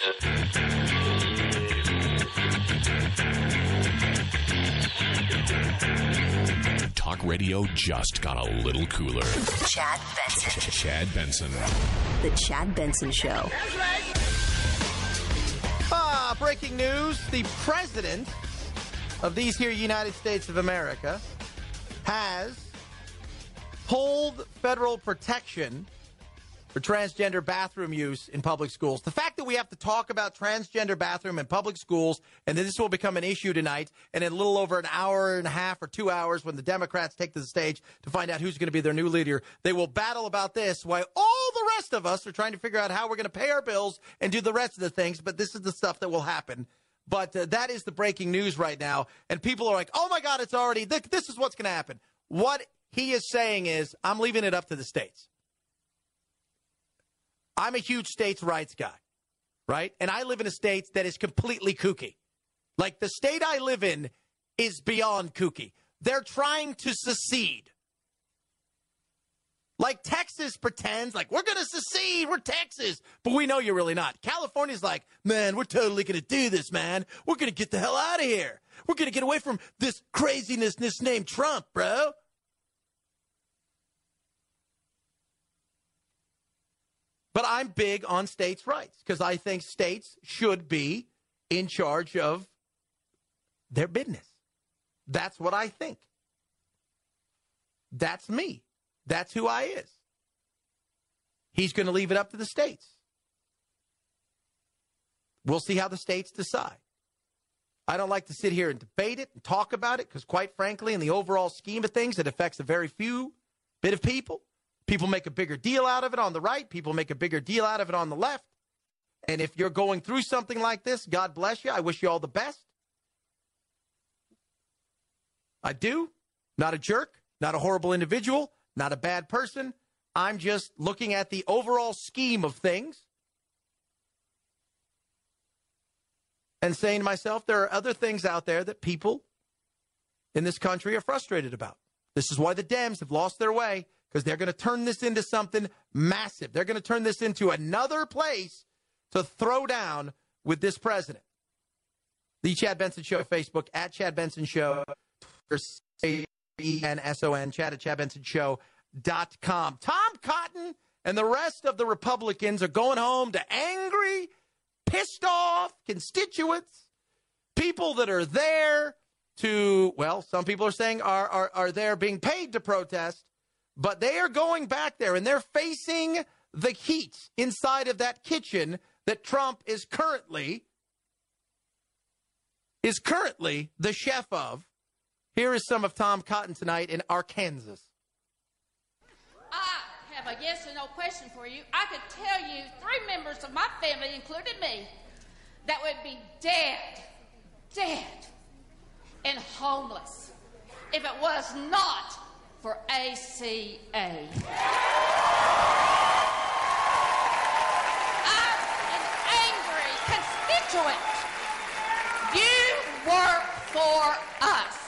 Talk radio just got a little cooler. Chad Benson. Chad Benson. The Chad Benson Show. Breaking news. The president of these here United States of America has pulled federal protection for transgender bathroom use in public schools. The fact that we have to talk about transgender bathroom in public schools and that this will become an issue tonight and in a little over an hour and a half or 2 hours when the Democrats take to the stage to find out who's going to be their new leader, they will battle about this while all the rest of us are trying to figure out how we're going to pay our bills and do the rest of the things. But this is the stuff that will happen. But that is the breaking news right now. And people are like, oh, my God, it's already this is what's going to happen. What he is saying is I'm leaving it up to the states. I'm a huge states' rights guy, right? And I live in a state that is completely kooky. Like, the state I live in is beyond kooky. They're trying to secede. Like, Texas pretends like, we're going to secede, we're Texas. But we know you're really not. California's like, man, we're totally going to do this, man. We're going to get the hell out of here. We're going to get away from this craziness named Trump, bro. But I'm big on states' rights because I think states should be in charge of their business. That's what I think. That's me. That's who I is. He's going to leave it up to the states. We'll see how the states decide. I don't like to sit here and debate it and talk about it because, quite frankly, in the overall scheme of things, it affects a very few bit of people. People make a bigger deal out of it on the right. People make a bigger deal out of it on the left. And if you're going through something like this, God bless you. I wish you all the best. I do. Not a jerk, not a horrible individual, not a bad person. I'm just looking at the overall scheme of things and saying to myself, there are other things out there that people in this country are frustrated about. This is why the Dems have lost their way. Because they're going to turn this into something massive. They're going to turn this into another place to throw down with this president. The Chad Benson Show Facebook, at Chad Benson Show, E-N-S-O-N, Chad at ChadBensonShow.com. Tom Cotton and the rest of the Republicans are going home to angry, pissed off constituents, people that are there to, well, some people are saying are there being paid to protest. But they are going back there, and they're facing the heat inside of that kitchen that Trump is currently the chef of. Here is some of Tom Cotton tonight in Arkansas. I have a yes or no question for you. I could tell you 3 members of my family, including me, that would be dead, and homeless if it was not for ACA. I'm an angry constituent. You work for us.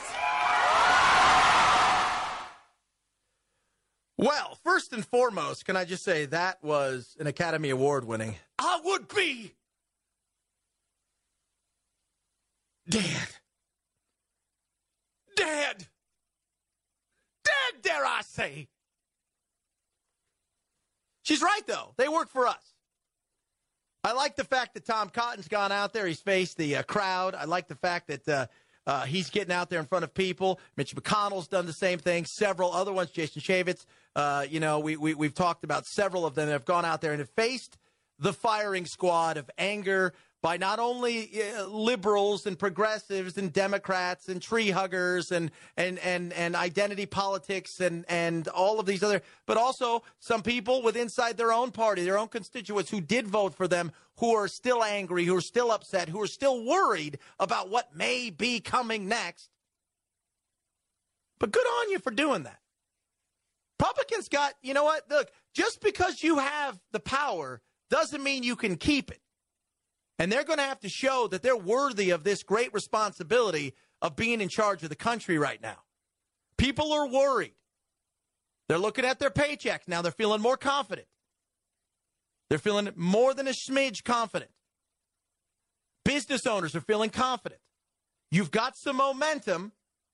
Well, first and foremost, can I just say that was an Academy Award winning. I would be dead. Dare I say. She's right, though. They work for us. I like the fact that Tom Cotton's gone out there. He's faced the crowd. I like the fact that he's getting out there in front of people. Mitch McConnell's done the same thing. Several other ones, Jason Chaffetz. We've talked about several of them that have gone out there and have faced the firing squad of anger by not only liberals and progressives and Democrats and tree huggers and identity politics and all of these other, but also some people with inside their own party, their own constituents who did vote for them, who are still angry, who are still upset, who are still worried about what may be coming next. But good on you for doing that. Republicans got, you know what? Look, just because you have the power doesn't mean you can keep it. And they're going to have to show that they're worthy of this great responsibility of being in charge of the country right now. People are worried. They're looking at their paychecks. Now they're feeling more confident. They're feeling more than a smidge confident. Business owners are feeling confident. You've got some momentum.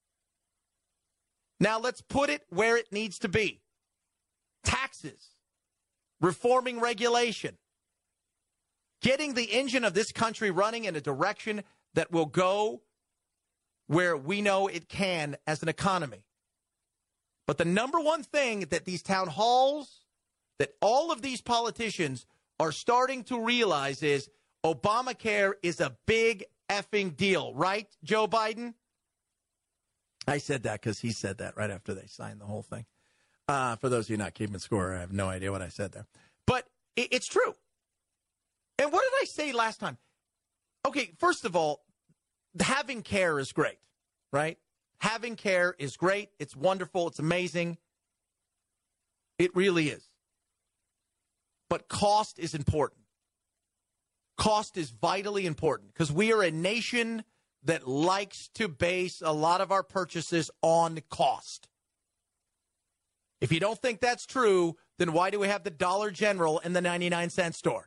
Now let's put it where it needs to be. Taxes, reforming regulation, getting the engine of this country running in a direction that will go where we know it can as an economy. But the number one thing that these town halls, that all of these politicians are starting to realize is Obamacare is a big effing deal, right, Joe Biden? I said that because he said that right after they signed the whole thing. For those of you not keeping score, I have no idea what I said there. But it's true. And what did I say last time? Okay, first of all, having care is great, right? Having care is great. It's wonderful. It's amazing. It really is. But cost is important. Cost is vitally important because we are a nation that likes to base a lot of our purchases on cost. If you don't think that's true, then why do we have the Dollar General and the 99-cent store?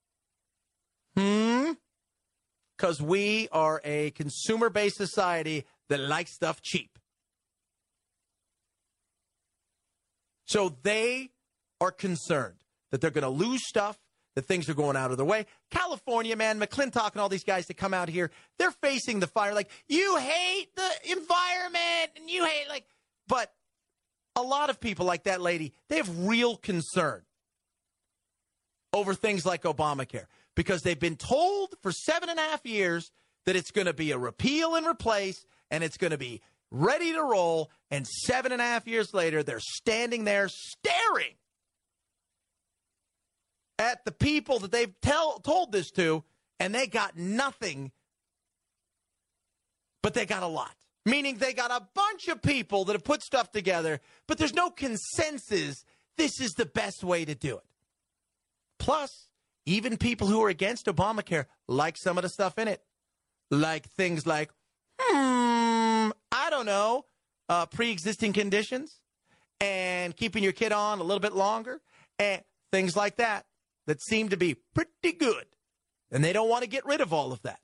Because we are a consumer-based society that likes stuff cheap. So they are concerned that they're going to lose stuff, that things are going out of their way. California, man, McClintock and all these guys that come out here, they're facing the fire like, you hate the environment and you hate, like, but a lot of people like that lady, they have real concern over things like Obamacare because they've been told for 7.5 years that it's going to be a repeal and replace and it's going to be ready to roll. And 7.5 years later, they're standing there staring at the people that they've told this to, and they got nothing, but they got a lot. Meaning they got a bunch of people that have put stuff together, but there's no consensus this is the best way to do it. Plus, even people who are against Obamacare like some of the stuff in it. Like things like, I don't know, pre-existing conditions and keeping your kid on a little bit longer and things like that seem to be pretty good. And they don't want to get rid of all of that.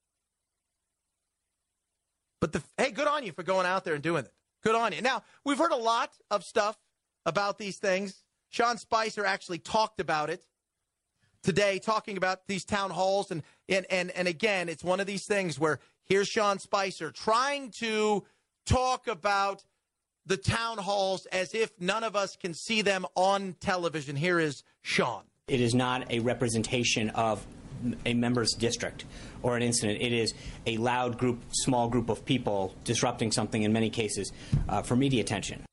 But, hey, good on you for going out there and doing it. Good on you. Now, we've heard a lot of stuff about these things. Sean Spicer actually talked about it today, talking about these town halls. And again, it's one of these things where here's Sean Spicer trying to talk about the town halls as if none of us can see them on television. Here is Sean. It is not a representation of a member's district or an incident. It is a loud group, small group of people disrupting something in many cases for media attention.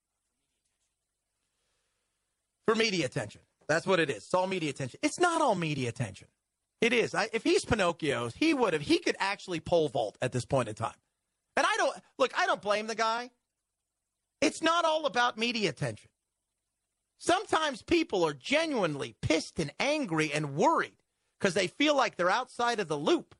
For media attention. That's what it is. It's all media attention. It's not all media attention. It is. If he's Pinocchio, he could actually pole vault at this point in time. And I don't blame the guy. It's not all about media attention. Sometimes people are genuinely pissed and angry and worried because they feel like they're outside of the loop.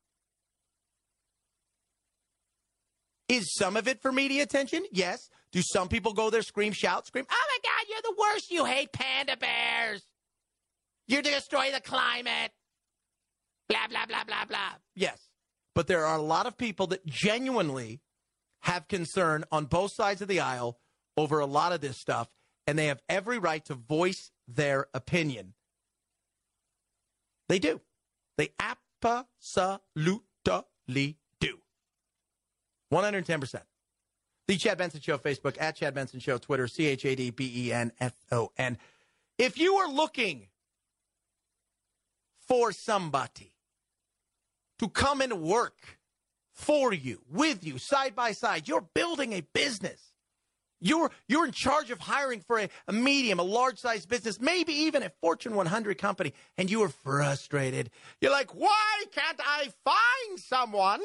Is some of it for media attention? Yes. Do some people go there, scream, shout, scream, oh, my God, you're the worst. You hate panda bears. You destroy the climate. Blah, blah, blah, blah, blah. Yes. But there are a lot of people that genuinely have concern on both sides of the aisle over a lot of this stuff, and they have every right to voice their opinion. They do. They absolutely do. 110%. The Chad Benson Show, Facebook, at Chad Benson Show, Twitter, ChadBensonFon. If you are looking for somebody to come and work for you, with you, side by side, you're building a business. You're in charge of hiring for a medium, a large-sized business, maybe even a Fortune 100 company, and you are frustrated. You're like, why can't I find someone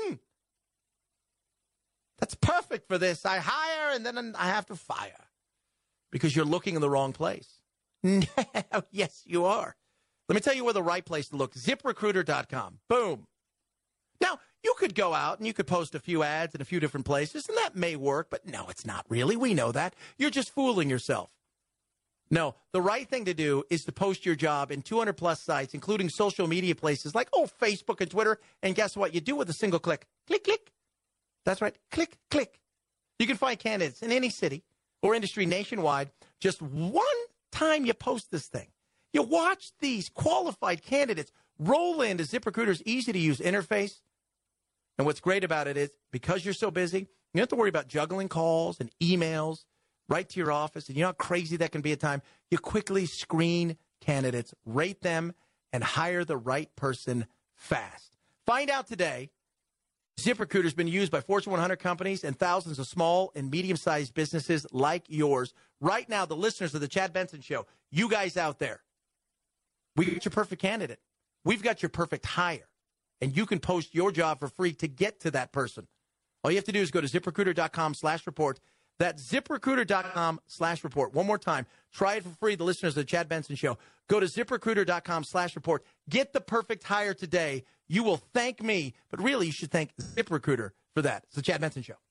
that's perfect for this? I hire and then I have to fire because you're looking in the wrong place. Yes, you are. Let me tell you where the right place to look. ZipRecruiter.com. Boom. Now, you could go out and you could post a few ads in a few different places, and that may work, but no, it's not really. We know that. You're just fooling yourself. No, the right thing to do is to post your job in 200-plus sites, including social media places like, Facebook and Twitter. And guess what? You do it with a single click. Click, click. That's right. Click, click. You can find candidates in any city or industry nationwide. Just one time you post this thing. You watch these qualified candidates roll into ZipRecruiter's easy-to-use interface. And what's great about it is because you're so busy, you don't have to worry about juggling calls and emails right to your office. And you know how crazy that can be at times? You quickly screen candidates, rate them, and hire the right person fast. Find out today. ZipRecruiter has been used by Fortune 100 companies and thousands of small and medium-sized businesses like yours. Right now, the listeners of the Chad Benson Show, you guys out there, we got your perfect candidate. We've got your perfect hire. And you can post your job for free to get to that person. All you have to do is go to ZipRecruiter.com/report. That's ZipRecruiter.com/report. One more time. Try it for free, the listeners of the Chad Benson Show. Go to ZipRecruiter.com/report. Get the perfect hire today. You will thank me, but really you should thank ZipRecruiter for that. It's the Chad Benson Show.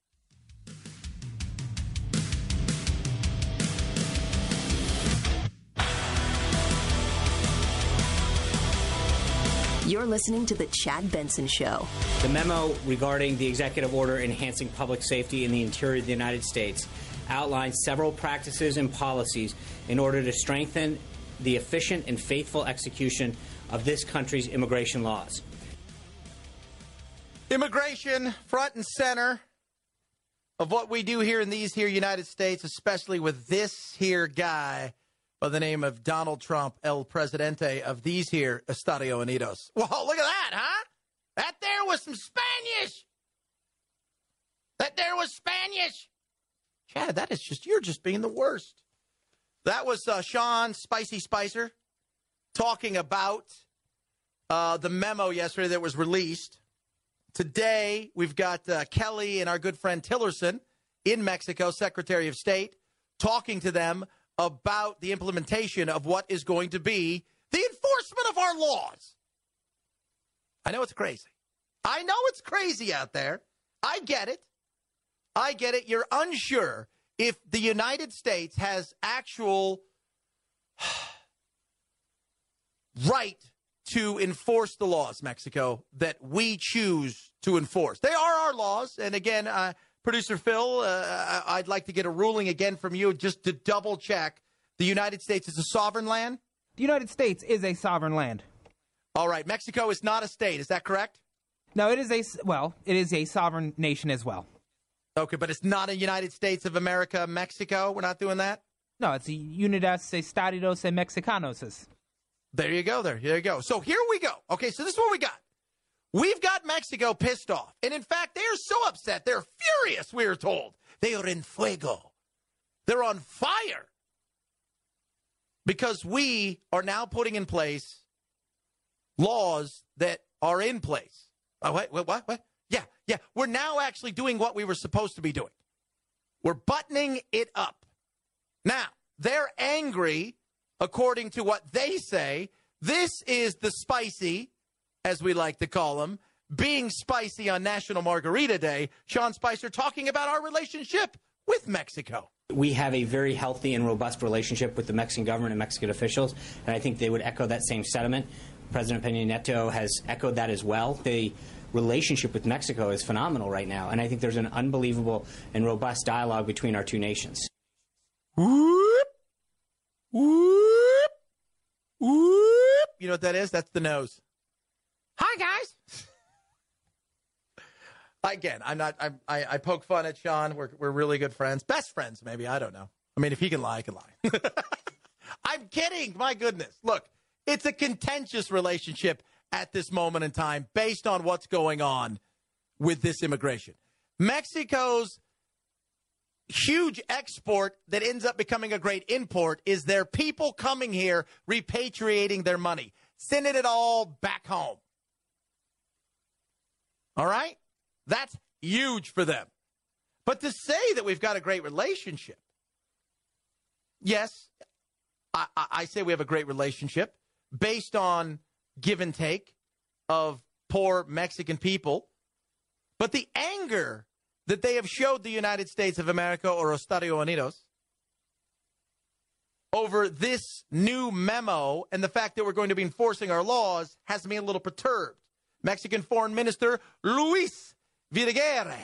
You're listening to The Chad Benson Show. The memo regarding the executive order enhancing public safety in the interior of the United States outlines several practices and policies in order to strengthen the efficient and faithful execution of this country's immigration laws. Immigration, front and center of what we do here in these here United States, especially with this here guy by the name of Donald Trump, El Presidente of these here Estados Unidos. Whoa, look at that, huh? That there was some Spanish. That there was Spanish. Chad, that is just, you're just being the worst. That was Sean Spicy Spicer talking about the memo yesterday that was released. Today, we've got Kelly and our good friend Tillerson in Mexico, Secretary of State, talking to them about the implementation of what is going to be the enforcement of our laws. I know it's crazy. I know it's crazy out there. I get it. I get it. You're unsure if the United States has actual right to enforce the laws, Mexico, that we choose to enforce. They are our laws. And again, Producer Phil, I'd like to get a ruling again from you just to double check. The United States is a sovereign land? The United States is a sovereign land. All right. Mexico is not a state. Is that correct? No, it is a sovereign nation as well. Okay, but it's not a United States of America, Mexico? We're not doing that? No, it's a Unidas Estados Mexicanos. There you go. There you go. So here we go. Okay, so this is what we got. We've got Mexico pissed off. And in fact, they're so upset. They're furious, we are told. They are en fuego. They're on fire. Because we are now putting in place laws that are in place. Oh, wait, what? Yeah. We're now actually doing what we were supposed to be doing. We're buttoning it up. Now, they're angry, according to what they say. This is the spicy, as we like to call them, being spicy on National Margarita Day. Sean Spicer talking about our relationship with Mexico. We have a very healthy and robust relationship with the Mexican government and Mexican officials, and I think they would echo that same sentiment. President Peña Nieto has echoed that as well. The relationship with Mexico is phenomenal right now, and I think there's an unbelievable and robust dialogue between our two nations. Whoop, whoop, whoop. You know what that is? That's the nose. Hi, guys. Again, I poke fun at Sean. We're really good friends. Best friends, maybe. I don't know. I mean, if he can lie, I can lie. I'm kidding. My goodness. Look, it's a contentious relationship at this moment in time based on what's going on with this immigration. Mexico's huge export that ends up becoming a great import is their people coming here, repatriating their money, sending it all back home. All right? That's huge for them. But to say that we've got a great relationship, yes, I say we have a great relationship based on give and take of poor Mexican people. But the anger that they have showed the United States of America or Estados Unidos over this new memo and the fact that we're going to be enforcing our laws has me a little perturbed. Mexican Foreign Minister Luis Videgaray.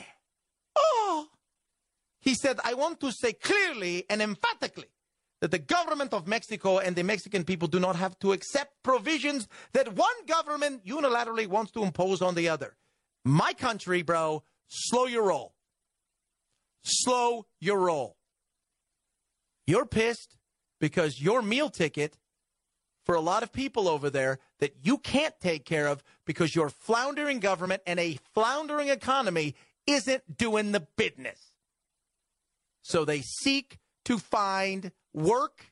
He said, I want to say clearly and emphatically that the government of Mexico and the Mexican people do not have to accept provisions that one government unilaterally wants to impose on the other. My country, bro, slow your roll. Slow your roll. You're pissed because your meal ticket for a lot of people over there that you can't take care of because your floundering government and a floundering economy isn't doing the business. So they seek to find work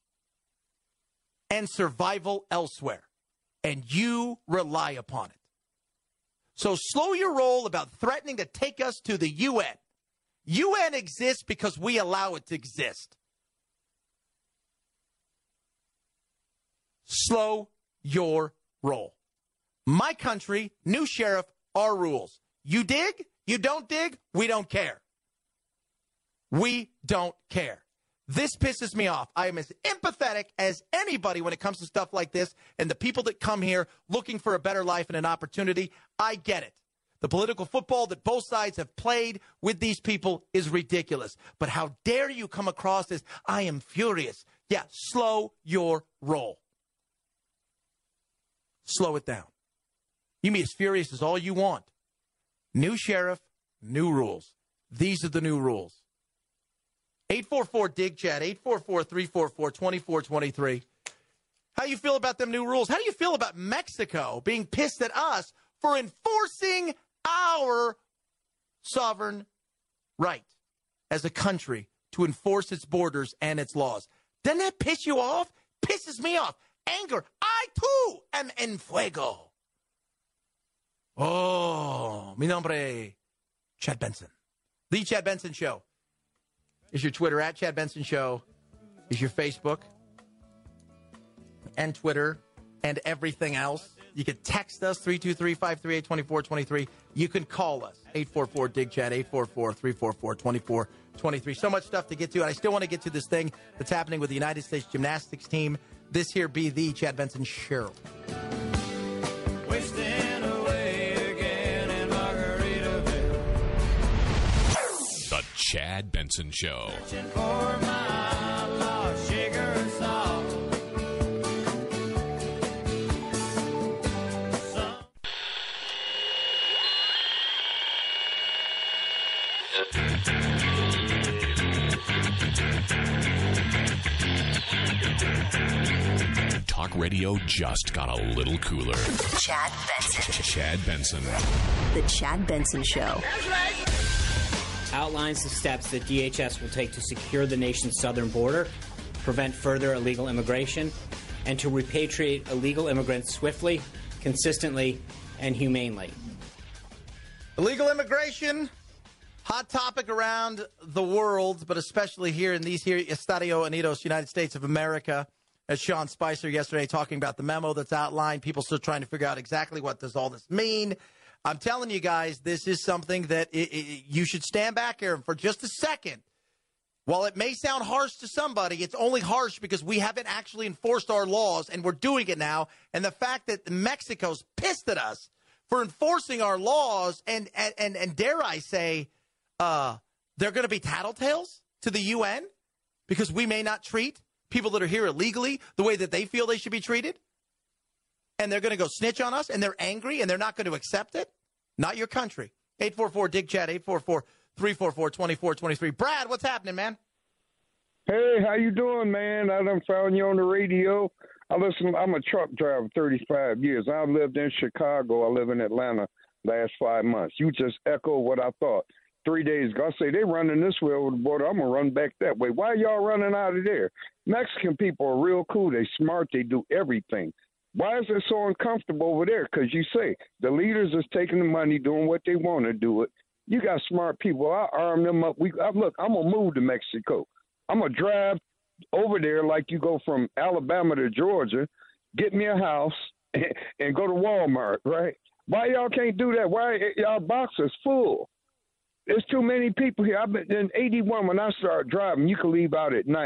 and survival elsewhere, and you rely upon it. So slow your roll about threatening to take us to the UN. UN exists because we allow it to exist. Slow your roll. My country, new sheriff, our rules. You dig? You don't dig? We don't care. We don't care. This pisses me off. I am as empathetic as anybody when it comes to stuff like this, and the people that come here looking for a better life and an opportunity, I get it. The political football that both sides have played with these people is ridiculous. But how dare you come across as, I am furious. Yeah, slow your roll. Slow it down. You can be as furious as all you want. New sheriff, new rules. These are the new rules. 844-DIG-CHAT, 844-344-2423. How do you feel about them new rules? How do you feel about Mexico being pissed at us for enforcing our sovereign right as a country to enforce its borders and its laws? Doesn't that piss you off? Pisses me off. Anger. I, too, am en fuego. Oh, mi nombre, Chad Benson. The Chad Benson Show. Is your Twitter at Chad Benson Show? Is your Facebook and Twitter and everything else? You can text us, 323-538-2423. You can call us, 844-DIG-CHAT, 844-344-2423. So much stuff to get to, and I still want to get to this thing that's happening with the United States gymnastics team. This here be the Chad Benson Show. Wasting away again in Margaritaville. The Chad Benson Show. Searching for my lost sugar salt. Talk radio just got a little cooler. Chad Benson. Chad Benson. The Chad Benson Show. Outlines the steps that DHS will take to secure the nation's southern border, prevent further illegal immigration, and to repatriate illegal immigrants swiftly, consistently, and humanely. Illegal immigration, hot topic around the world, but especially here in these here Estados Unidos, United States of America. As Sean Spicer yesterday talking about the memo that's outlined, people still trying to figure out exactly what does all this mean. I'm telling you guys, this is something that you should stand back here for just a second. While it may sound harsh to somebody, it's only harsh because we haven't actually enforced our laws, and we're doing it now. And the fact that Mexico's pissed at us for enforcing our laws, and dare I say, they're going to be tattletales to the UN because we may not treat people that are here illegally the way that they feel they should be treated. And they're going to go snitch on us, and they're angry, and they're not going to accept it. Not your country. 844-DIG-CHAT, 844-344-2423. Brad, what's happening, man? Hey, how you doing, man? I done found you on the radio. I'm a truck driver 35 years. I've lived in Chicago. I live in Atlanta last 5 months. You just echo what I thought. 3 days ago, I say they running this way over the border. I'm going to run back that way. Why are y'all running out of there? Mexican people are real cool. They smart. They do everything. Why is it so uncomfortable over there? Because you say the leaders is taking the money, doing what they want to do it. You got smart people. I arm them up. Look, I'm going to move to Mexico. I'm going to drive over there like you go from Alabama to Georgia, get me a house, and go to Walmart, right? Why y'all can't do that? Why y'all boxes full? There's too many people here. I've been in 81 when I started driving. You can leave out at night.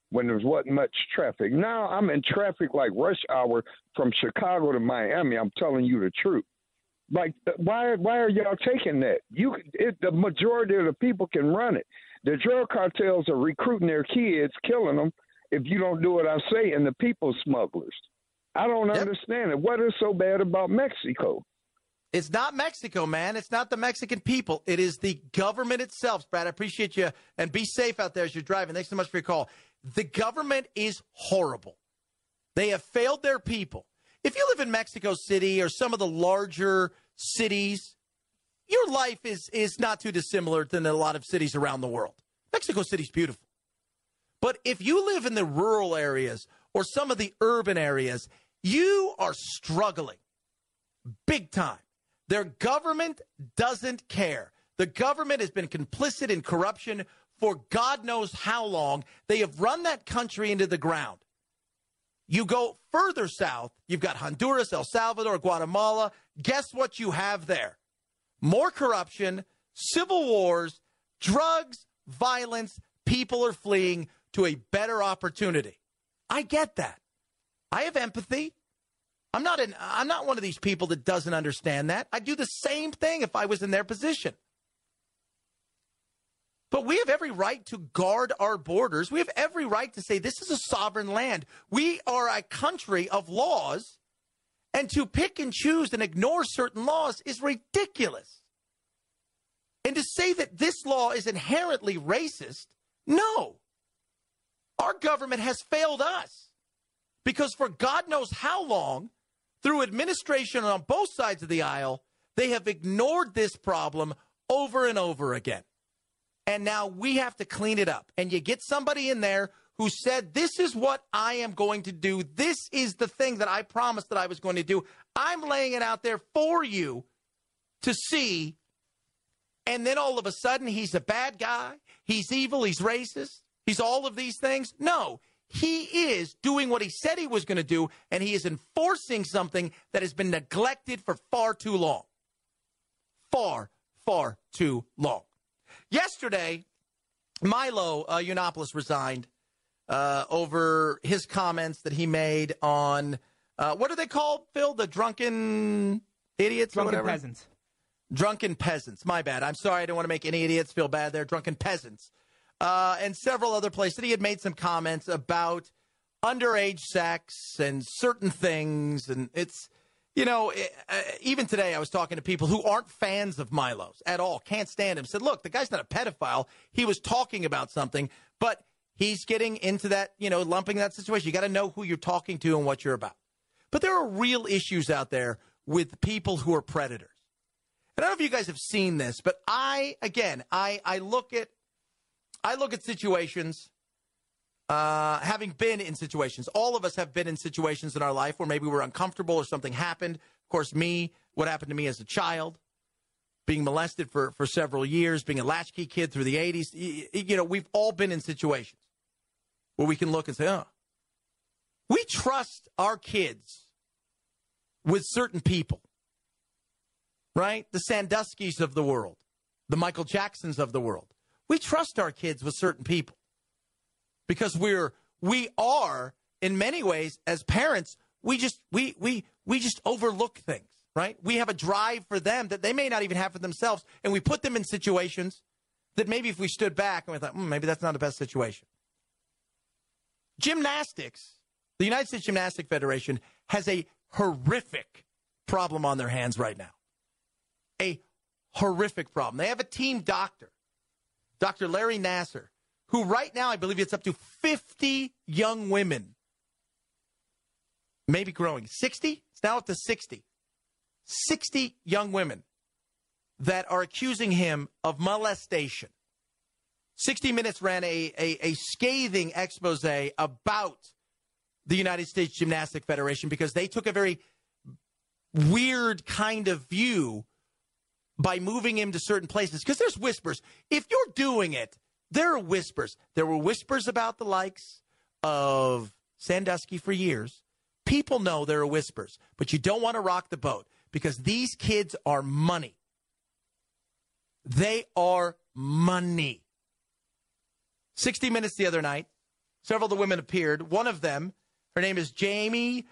when there wasn't much traffic. Now I'm in traffic like rush hour from Chicago to Miami. I'm telling you the truth. Like, why are y'all taking that? The majority of the people can run it. The drug cartels are recruiting their kids, killing them if you don't do what I say, and the people smugglers. I don't understand it. What is so bad about Mexico? It's not Mexico, man. It's not the Mexican people. It is the government itself. Brad, I appreciate you, and be safe out there as you're driving. Thanks so much for your call. The government is horrible. They have failed their people. If you live in Mexico City or some of the larger cities, your life is not too dissimilar than a lot of cities around the world. Mexico City's beautiful. But if you live in the rural areas or some of the urban areas, you are struggling big time. Their government doesn't care. The government has been complicit in corruption for God knows how long. They have run that country into the ground. You go further south, you've got Honduras, El Salvador, Guatemala. Guess what you have there? More corruption, civil wars, drugs, violence. People are fleeing to a better opportunity. I get that. I have empathy. I'm not one of these people that doesn't understand that. I'd do the same thing if I was in their position. But we have every right to guard our borders. We have every right to say this is a sovereign land. We are a country of laws, and to pick and choose and ignore certain laws is ridiculous. And to say that this law is inherently racist, no. Our government has failed us because for God knows how long, through administration on both sides of the aisle, they have ignored this problem over and over again. And now we have to clean it up. And you get somebody in there who said, this is what I am going to do. This is the thing that I promised that I was going to do. I'm laying it out there for you to see. And then all of a sudden, he's a bad guy. He's evil. He's racist. He's all of these things. No, he is doing what he said he was going to do. And he is enforcing something that has been neglected for far too long. Far, far too long. Yesterday, Milo Yiannopoulos resigned over his comments that he made on, what are they called, Phil? The drunken idiots? Drunken peasants. Drunken peasants. My bad. I'm sorry. I don't want to make any idiots feel bad there. Drunken peasants. And several other places. He had made some comments about underage sex and certain things. And it's, you know, even today I was talking to people who aren't fans of Milo's at all, can't stand him. Said, look, the guy's not a pedophile. He was talking about something, but he's getting into that, you know, lumping that situation. You got to know who you're talking to and what you're about. But there are real issues out there with people who are predators. And I don't know if you guys have seen this, but I look at situations, having been in situations. All of us have been in situations in our life where maybe we're uncomfortable or something happened. Of course, what happened to me as a child, being molested for several years, being a latchkey kid through the 80s. You know, we've all been in situations where we can look and say, oh, we trust our kids with certain people, right? The Sandusky's of the world, the Michael Jacksons of the world. We trust our kids with certain people because we are in many ways as parents, we just overlook things, right? We have a drive for them that they may not even have for themselves, and we put them in situations that maybe if we stood back and we thought, maybe that's not the best situation. Gymnastics, the United States Gymnastics Federation has a horrific problem on their hands right now. A horrific problem. They have a team doctor, Dr. Larry Nassar, who right now, I believe it's up to 50 young women, maybe growing. 60? It's now up to 60. 60 young women that are accusing him of molestation. 60 Minutes ran a scathing expose about the United States Gymnastics Federation because they took a very weird kind of view by moving him to certain places. Because there's whispers. If you're doing it, there are whispers. There were whispers about the likes of Sandusky for years. People know there are whispers. But you don't want to rock the boat because these kids are money. They are money. 60 Minutes the other night Several of the women appeared. One of them, her name is Jamie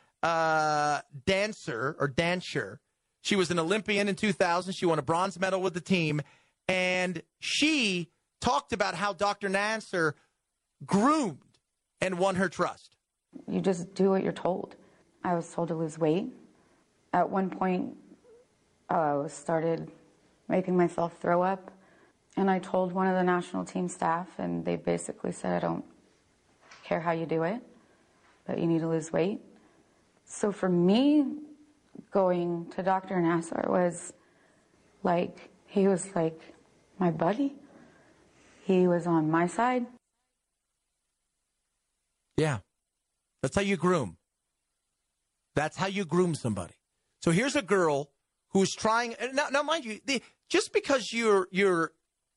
Dancer. She was an Olympian in 2000. She won a bronze medal with the team. And she talked about how Dr. Nasser groomed and won her trust. You just do what you're told. I was told to lose weight. At one point, I started making myself throw up. And I told one of the national team staff, and they basically said, I don't care how you do it, but you need to lose weight. So for me, going to Dr. Nasser was like, he was like my buddy. He was on my side. Yeah. That's how you groom. That's how you groom somebody. So here's a girl who's trying. Now mind you, just because you're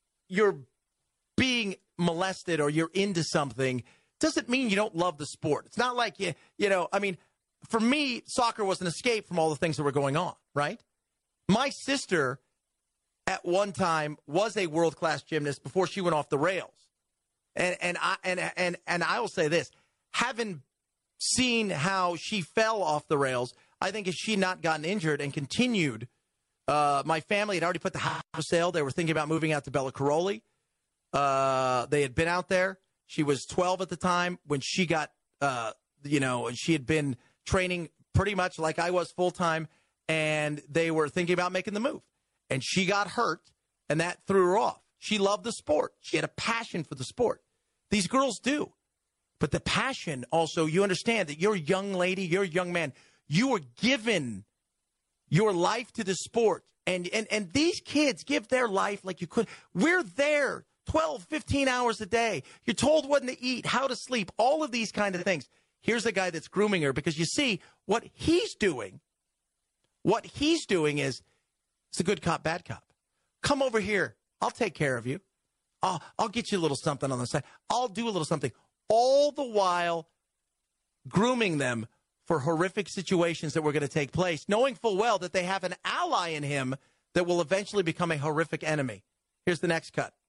being molested or you're into something doesn't mean you don't love the sport. It's not like I mean, for me, soccer was an escape from all the things that were going on, right? My sister at one time was a world-class gymnast before she went off the rails. And I will say this, having seen how she fell off the rails, I think if she had not gotten injured and continued, my family had already put the house for sale. They were thinking about moving out to Bella Caroli. They had been out there. She was 12 at the time when she got, and she had been training pretty much like I was full-time, and they were thinking about making the move. And she got hurt, and that threw her off. She loved the sport. She had a passion for the sport. These girls do. But the passion also, you understand that you're a young lady, you're a young man. You were given your life to the sport. And these kids give their life like you could. We're there 12, 15 hours a day. You're told when to eat, how to sleep, all of these kind of things. Here's a guy that's grooming her because you see what he's doing. What he's doing is it's a good cop, bad cop. Come over here. I'll take care of you. I'll get you a little something on the side. I'll do a little something. All the while grooming them for horrific situations that were going to take place, knowing full well that they have an ally in him that will eventually become a horrific enemy. Here's the next cut.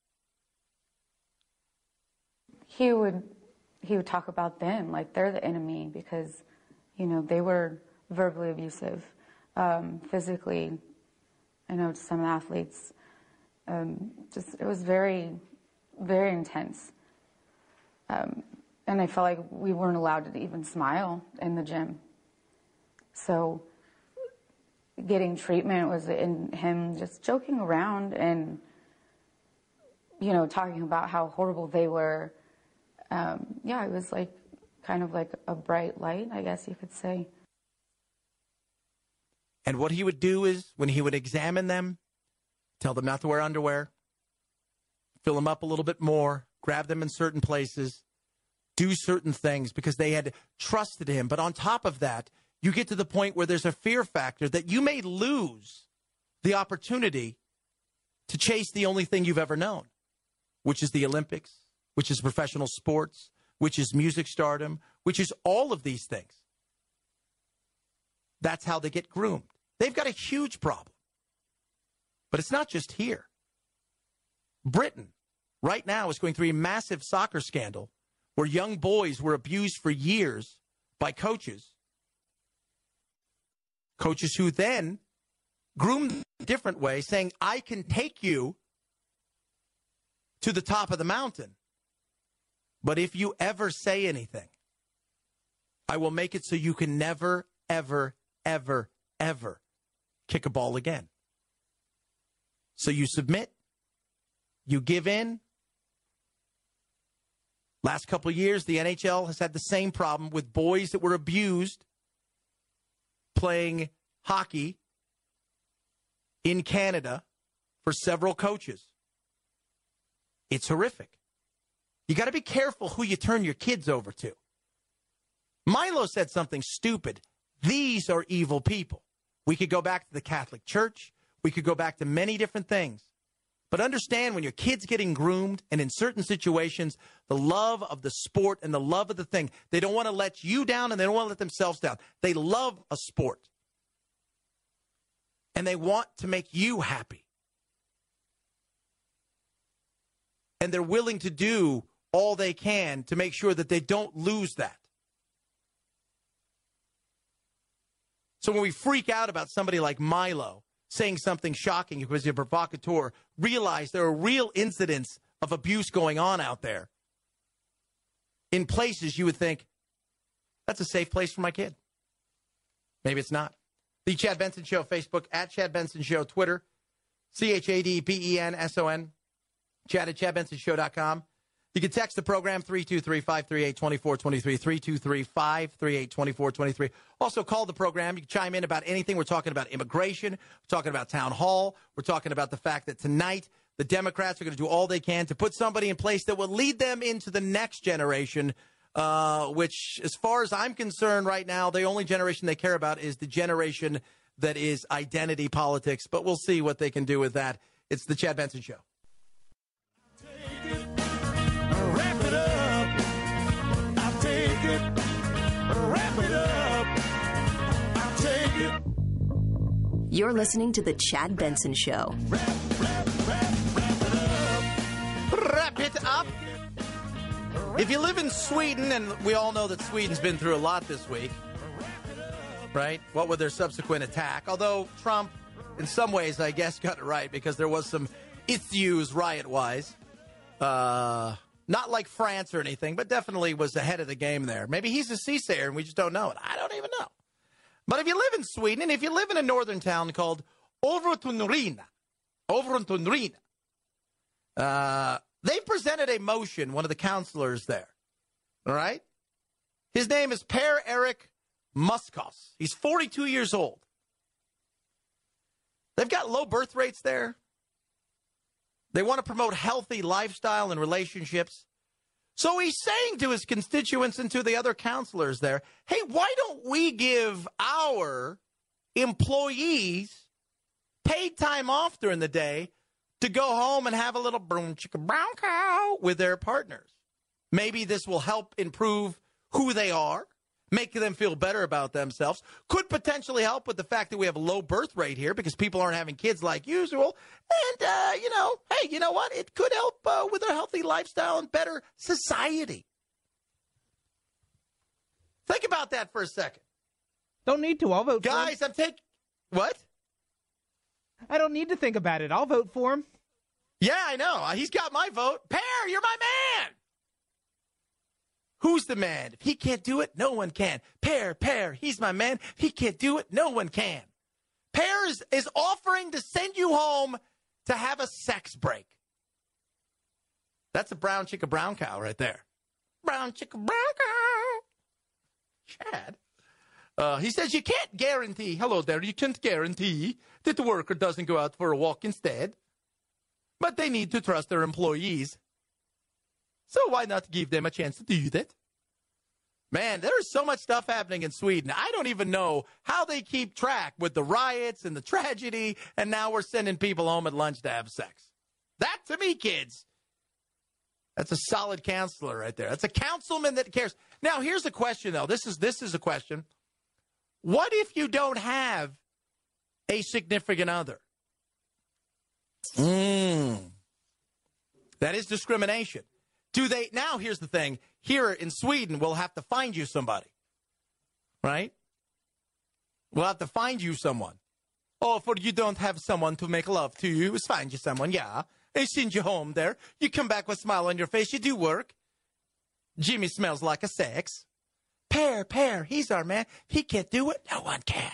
He would talk about them like they're the enemy because, they were verbally abusive, physically. I know some of the athletes, it was very, very intense. And I felt like we weren't allowed to even smile in the gym. So getting treatment was in him just joking around and, talking about how horrible they were. It was like kind of like a bright light, I guess you could say. And what he would do is when he would examine them, tell them not to wear underwear, fill them up a little bit more, grab them in certain places, do certain things because they had trusted him. But on top of that, you get to the point where there's a fear factor that you may lose the opportunity to chase the only thing you've ever known, which is the Olympics, which is professional sports, which is music stardom, which is all of these things. That's how they get groomed. They've got a huge problem. But it's not just here. Britain right now is going through a massive soccer scandal where young boys were abused for years by coaches who then groomed a different way, saying, I can take you to the top of the mountain, but if you ever say anything, I will make it so you can never, ever, ever, ever kick a ball again. So you submit, you give in. Last couple of years, the NHL has had the same problem with boys that were abused playing hockey in Canada for several coaches. It's horrific. You got to be careful who you turn your kids over to. Milo said something stupid. These are evil people. We could go back to the Catholic Church. We could go back to many different things. But understand when your kid's getting groomed and in certain situations, the love of the sport and the love of the thing, they don't want to let you down and they don't want to let themselves down. They love a sport. And they want to make you happy. And they're willing to do all they can to make sure that they don't lose that. So when we freak out about somebody like Milo saying something shocking because he's a provocateur, realize there are real incidents of abuse going on out there in places you would think, that's a safe place for my kid. Maybe it's not. The Chad Benson Show, Facebook, at Chad Benson Show, Twitter, ChadBenson, Chad at ChadBensonShow.com. You can text the program, 323-538-2423, 323-538-2423. Also call the program. You can chime in about anything. We're talking about immigration. We're talking about town hall. We're talking about the fact that tonight the Democrats are going to do all they can to put somebody in place that will lead them into the next generation, which, as far as I'm concerned right now, the only generation they care about is the generation that is identity politics. But we'll see what they can do with that. It's the Chad Benson Show. Wrap it up. I'll take it. Wrap it up. I'll take it. You're listening to The Chad Benson Show. Wrap it up. If you live in Sweden, and we all know that Sweden's been through a lot this week, right? What with their subsequent attack? Although Trump, in some ways, I guess, got it right because there was some issues riot-wise. Not like France or anything, but definitely was ahead of the game there. Maybe he's a soothsayer and we just don't know it. I don't even know. But if you live in Sweden, and if you live in a northern town called Övertorneå, they presented a motion, one of the counselors there. All right? His name is Per-Erik Muskos. He's 42 years old. They've got low birth rates there. They want to promote healthy lifestyle and relationships. So he's saying to his constituents and to the other counselors there, hey, why don't we give our employees paid time off during the day to go home and have a little brown chicken brown cow with their partners? Maybe this will help improve who they are, make them feel better about themselves, could potentially help with the fact that we have a low birth rate here because people aren't having kids like usual. And, hey, you know what? It could help with a healthy lifestyle and better society. Think about that for a second. Don't need to. I'll vote for him. Guys, I'm taking... What? I don't need to think about it. I'll vote for him. Yeah, I know. He's got my vote. Pear, you're my man. Who's the man? If he can't do it, no one can. Pear, he's my man. If he can't do it, no one can. Pear is offering to send you home to have a sex break. That's a brown chicken brown cow right there. Brown chicken brown cow. Chad. He says you can't guarantee, hello there, you can't guarantee that the worker doesn't go out for a walk instead. But they need to trust their employees. So why not give them a chance to do that? Man, there's so much stuff happening in Sweden. I don't even know how they keep track with the riots and the tragedy, and now we're sending people home at lunch to have sex. That, to me, kids, that's a solid counselor right there. That's a councilman that cares. Now, here's a question, though. This is a question. What if you don't have a significant other? That is discrimination. Do they now? Here's the thing. Here in Sweden, we'll have to find you somebody, right? We'll have to find you someone. Oh, for you don't have someone to make love to you, let's find you someone. Yeah, they send you home there. You come back with a smile on your face. You do work. Jimmy smells like a sex. Pear, he's our man. If he can't do it, no one can.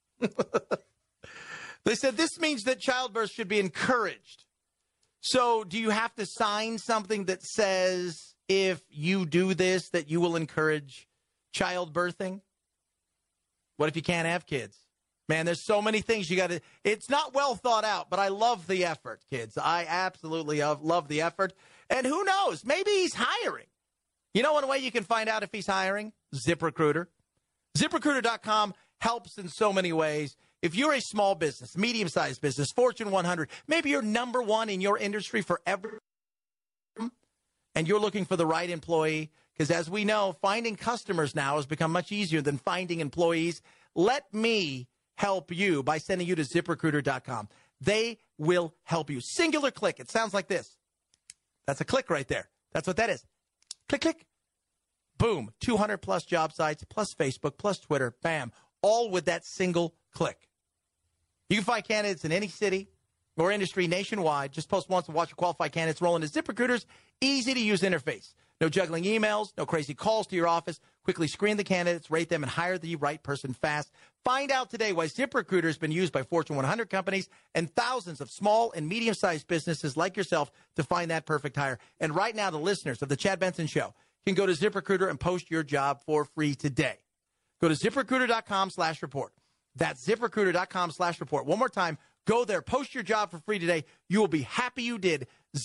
They said this means that childbirth should be encouraged. So do you have to sign something that says if you do this, that you will encourage childbirthing? What if you can't have kids? Man, there's so many things you got to. It's not well thought out, but I love the effort, kids. I absolutely love the effort. And who knows? Maybe he's hiring. You know one way you can find out if he's hiring? ZipRecruiter. ZipRecruiter.com helps in so many ways. If you're a small business, medium-sized business, Fortune 100, maybe you're number one in your industry forever, and you're looking for the right employee, because as we know, finding customers now has become much easier than finding employees. Let me help you by sending you to ZipRecruiter.com. They will help you. Singular click. It sounds like this. That's a click right there. That's what that is. Click, click. Boom. 200-plus job sites, plus Facebook, plus Twitter. Bam. All with that single click. You can find candidates in any city or industry nationwide. Just post once and watch your qualified candidates roll into ZipRecruiter's easy-to-use interface. No juggling emails, no crazy calls to your office. Quickly screen the candidates, rate them, and hire the right person fast. Find out today why ZipRecruiter has been used by Fortune 100 companies and thousands of small and medium-sized businesses like yourself to find that perfect hire. And right now, the listeners of The Chad Benson Show can go to ZipRecruiter and post your job for free today. Go to ZipRecruiter.com/report. That's ZipRecruiter.com/report. One more time, go there, post your job for free today. You will be happy you did.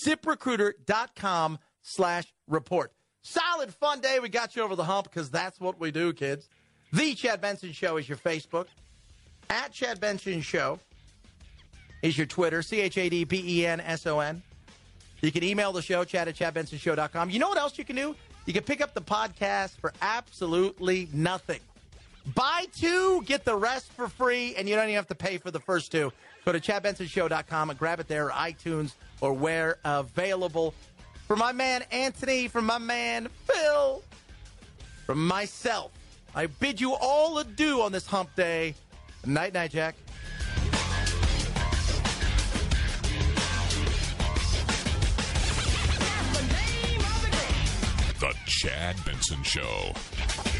ZipRecruiter.com/report. Solid, fun day. We got you over the hump because that's what we do, kids. The Chad Benson Show is your Facebook. At Chad Benson Show is your Twitter, ChadBenson. You can email the show, chad@chadbensonshow.com. You know what else you can do? You can pick up the podcast for absolutely nothing. Buy 2, get the rest for free, and you don't even have to pay for the first 2. Go to chadbensonshow.com and grab it there, or iTunes, or where available. For my man Anthony, from my man Phil, from myself, I bid you all adieu on this hump day. Night, night, Jack. The Chad Benson Show.